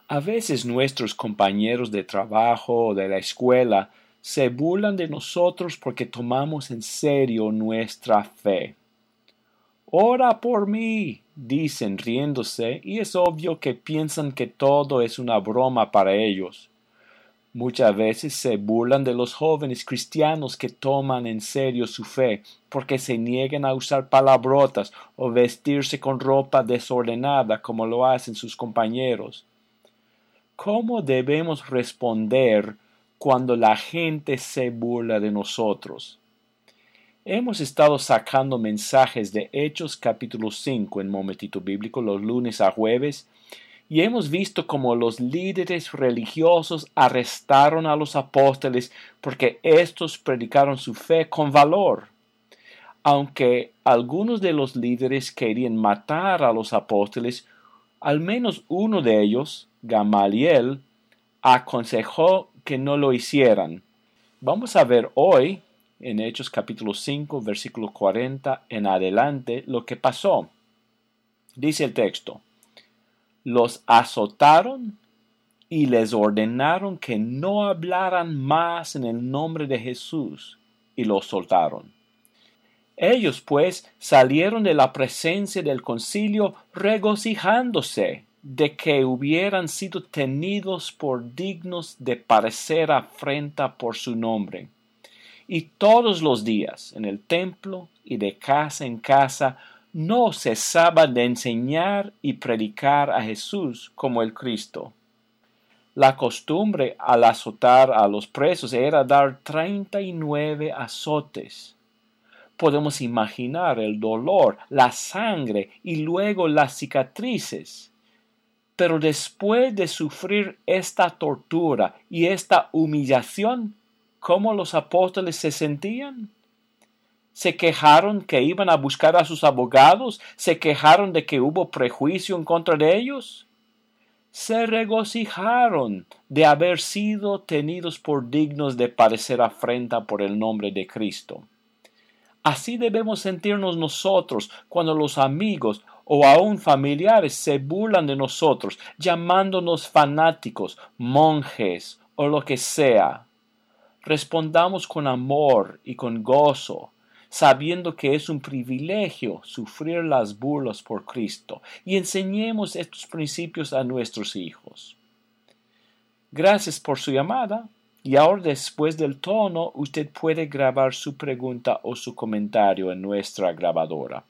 A veces nuestros compañeros de trabajo o de la escuela se burlan de nosotros porque tomamos en serio nuestra fe. Ora por mí, dicen riéndose, y es obvio que piensan que todo es una broma para ellos. Muchas veces se burlan de los jóvenes cristianos que toman en serio su fe porque se niegan a usar palabrotas o vestirse con ropa desordenada como lo hacen sus compañeros. ¿Cómo debemos responder cuando la gente se burla de nosotros? Hemos estado sacando mensajes de Hechos capítulo 5 en Momentito Bíblico los lunes a jueves y hemos visto cómo los líderes religiosos arrestaron a los apóstoles porque éstos predicaron su fe con valor. Aunque algunos de los líderes querían matar a los apóstoles, al menos uno de ellos, Gamaliel, aconsejó que no lo hicieran. Vamos a ver hoy, en Hechos capítulo 5, versículo 40 en adelante, lo que pasó. Dice el texto: los azotaron y les ordenaron que no hablaran más en el nombre de Jesús, y los soltaron. Ellos, pues, salieron de la presencia del concilio regocijándose de que hubieran sido tenidos por dignos de padecer afrenta por su nombre. Y todos los días, en el templo y de casa en casa, no cesaba de enseñar y predicar a Jesús como el Cristo. La costumbre al azotar a los presos era dar 39 azotes. Podemos imaginar el dolor, la sangre y luego las cicatrices. Pero después de sufrir esta tortura y esta humillación, ¿cómo los apóstoles se sentían? ¿Se quejaron que iban a buscar a sus abogados? ¿Se quejaron de que hubo prejuicio en contra de ellos? Se regocijaron de haber sido tenidos por dignos de padecer afrenta por el nombre de Cristo. Así debemos sentirnos nosotros cuando los amigos o aún familiares se burlan de nosotros, llamándonos fanáticos, monjes o lo que sea. Respondamos con amor y con gozo, sabiendo que es un privilegio sufrir las burlas por Cristo, y enseñemos estos principios a nuestros hijos. Gracias por su llamada. Y ahora, después del tono, usted puede grabar su pregunta o su comentario en nuestra grabadora.